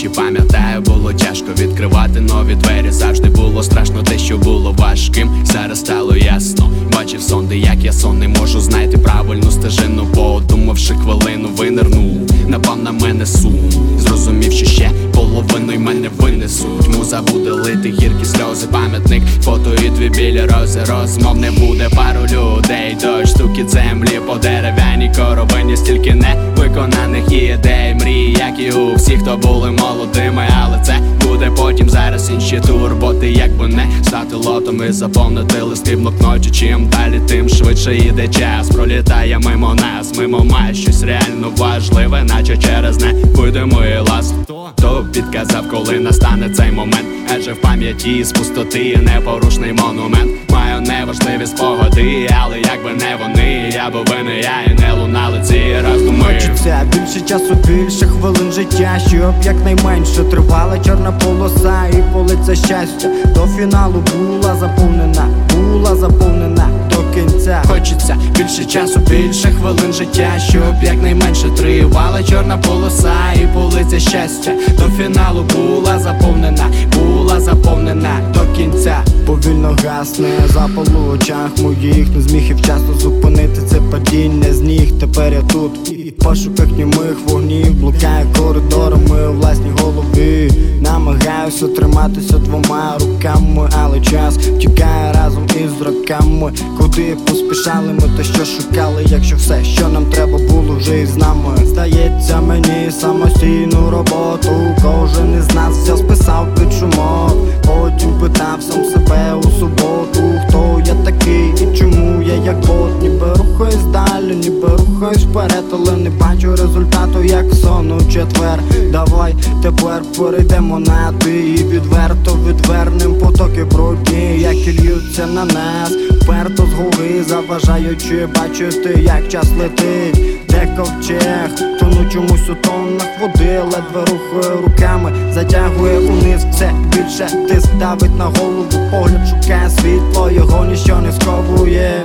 ночі, пам'ятаю, було тяжко відкривати нові двері. Завжди було страшно те, що було важким. Зараз стало ясно, бачив сон, де як я сон не можу знайти правильну стежину. Подумавши хвилину, винирнув, напав на мене сум. Зрозумів, що ще половиною мене винесуть. Муза буде лити гіркі сльози, пам'ятник, фото і дві білі рози. Розмов не буде, пару людей, дощ, стукіт землі по дерев'яній коробині. Стільки невиконаних ідей, мрій, як і у всіх, хто були молодими. Але це буде потім, зараз інші турботи. Якби не стати лотом і заповнити листи в блокноті. Чим далі, тим швидше йде час. Пролітає мимо нас, мимо май щось реально важливе, наче через невидимий лаз. Хто підказав, коли настане цей момент? Адже в пам'яті з пустоти непорушний монумент. Маю неважливі спогади, але якби не вони, я би не я, і не лунали ці роздуми. Хочеться більше часу, більше хвилин життя, щоб якнайменше тривала чорна полоса і полиця щастя до фіналу була заповнена до кінця. Хочеться більше часу, більше хвилин життя, щоб якнайменше тривала чорна полоса і полиця щастя до фіналу була заповнена до кінця. Повільно гасне запал у очах моїх, не зміг і вчасно зупинити це падіння з ніг. Тепер я тут і в пошуках німих вогнів, блукаю коридорами у власній голові. Намагаюся триматися двома руками, але час втікає разом із роками. Куди поспішали ми, та що шукали, якщо все, що нам треба було, вже із нами. Здається мені, самостійну роботу кожен із нас все списав під шумок. Потім питав сам себе у суботу, хто я такий і чому я як бот. Ніби рухаюсь далі, ніби рухаюсь вперед, але не бачу результату, як сон у четвер. Давай тепер перейдемо на ти і відверто відвернем потоки брудні, які льються на нас вперто з гори, заважаючи бачити, як час летить. Де ковчег, тону чомусь у тоннах води, ледве рухає руками, затягує униз все більше, тиск давить на голову, погляд шукає світло, його ніщо не сковує.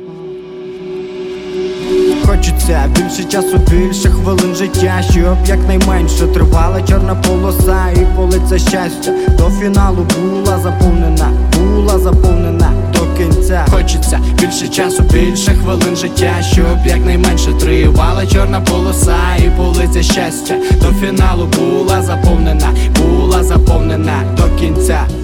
Хочеться більше часу, більше хвилин життя, щоб якнайменше тривала чорна полоса і полиця щастя до фіналу була заповнена до кінця. Хочеться більше часу, більше хвилин життя, щоб якнайменше тривала чорна полоса і полиця щастя до фіналу була заповнена до кінця.